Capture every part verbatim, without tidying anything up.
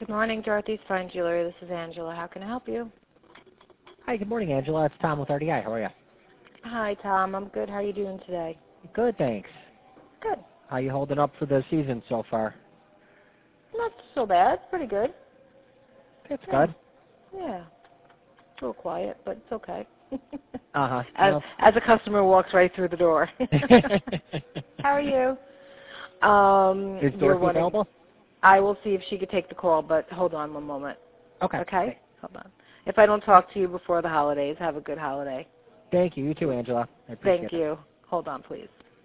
morning, Dorothy's Fine Jewelry. This is Angela. How can I help you? Hi, good morning, Angela. It's Tom with R D I. How are you? Hi, Tom. I'm good. How are you doing today? Good, thanks. Good. How you holding up for the season so far? Not so bad. Pretty good. It's yeah. good. Yeah. A little quiet, but it's okay. Uh-huh. As, Well. as a customer walks right through the door. How are you? Um, Is you're Dorothy wanting, available? I will see if she could take the call, but hold on one moment. Okay. Okay? Thanks. Hold on. If I don't talk to you before the holidays, have a good holiday. Thank you. You too, Angela. I appreciate Thank it. you. Hold on, please.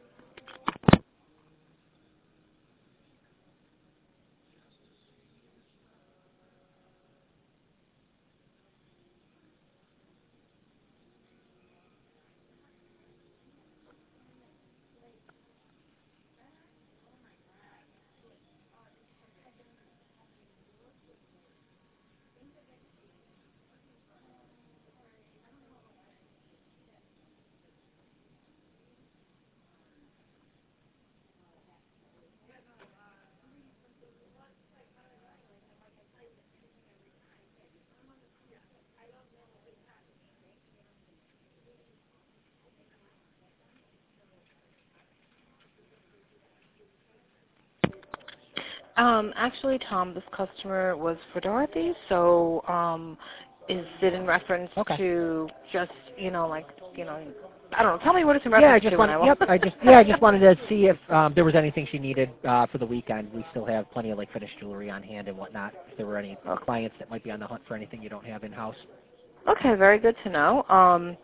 Um, actually, Tom, this customer was for Dorothy, so um, is it in reference Okay. to just, you know, like, you know, I don't know. Tell me what it's in Yeah, I reference just to. wanted. And I Yep. will. I just. Yeah, I just wanted to see if um, there was anything she needed uh, for the weekend. We still have plenty of like finished jewelry on hand and whatnot. If there were any clients that might be on the hunt for anything you don't have in house. Okay, very good to know. Um,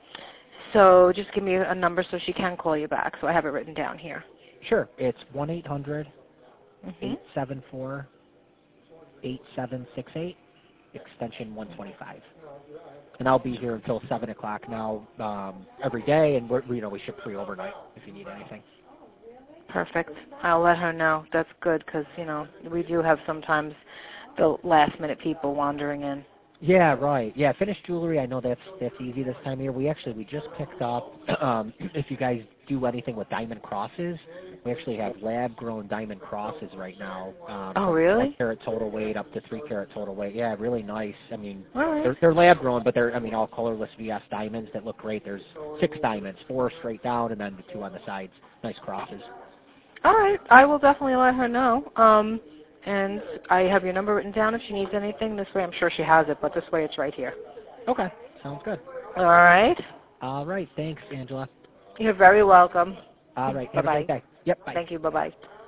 so just give me a number so she can call you back. So I have it written down here. Sure. It's one eight hundred Mm-hmm. eight seven four eight seven six eight, extension one twenty-five. And I'll be here until seven o'clock now um, every day, and we're, you know we ship free overnight if you need anything. Perfect. I'll let her know. That's good because, you know, we do have sometimes the last-minute people wandering in. Yeah, right. Yeah, finished jewelry. I know that's that's easy this time of year. We actually we just picked up. Um, if you guys do anything with diamond crosses, we actually have lab-grown diamond crosses right now. Um, Oh, from really? one carat total weight up to three carat total weight. Yeah, really nice. I mean, All right. they're, they're lab-grown, but they're I mean all colorless V S diamonds that look great. There's six diamonds, four straight down, and then the two on the sides. Nice crosses. All right. I will definitely let her know. Um, and I have your number written down if she needs anything. This way, I'm sure she has it, but this way it's right here. Okay, sounds good. All right. All right, thanks, Angela. You're very welcome. All right, have a Bye-bye. great day. Yep, bye. Thank you. Bye-bye.